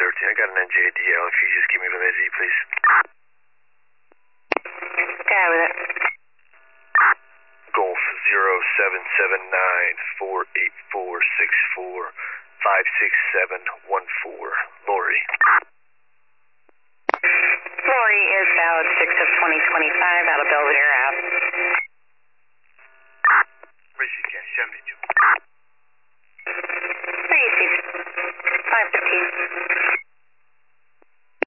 13. I got an NJDL. If you just give me the Z, please. Guy with it. Golf 0779-484-64-56714. Lori. Lori is out 6 of 2025 out of Belvedere Ave. Racing Can 72. 3 515.